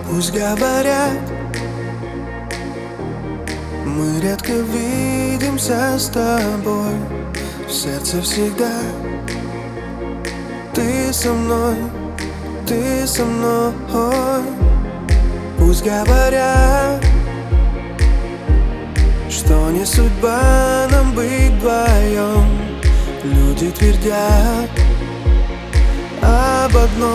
Пусть говорят, мы редко видимся с тобой. В сердце всегда ты со мной, ты со мной. Пусть говорят, что не судьба нам быть вдвоем. Люди твердят об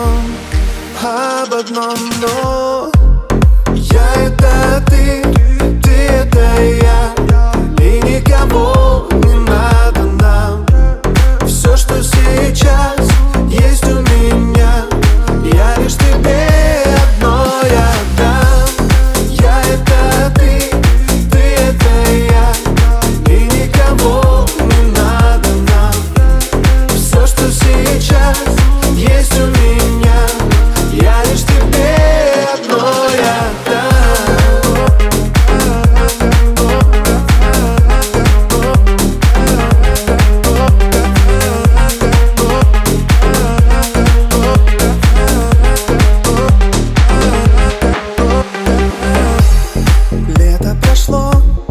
одном, но я — это ты, ты — это я, и никого не надо нам. Все, что сейчас есть у меня, я лишь тебе одной отдам. Я — это ты, ты — это я, и никого не надо нам. Все, что сейчас есть у меня, я лишь тебе одной отдам. Лето прошло,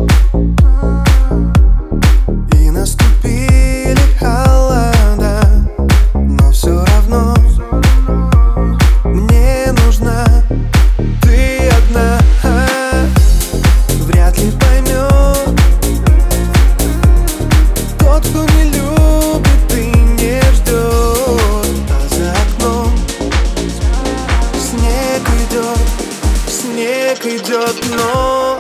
и наступили холода, но все равно мне нужна ты одна. Вряд ли поймет тот, кто не любит и не ждет. А за окном снег идет, но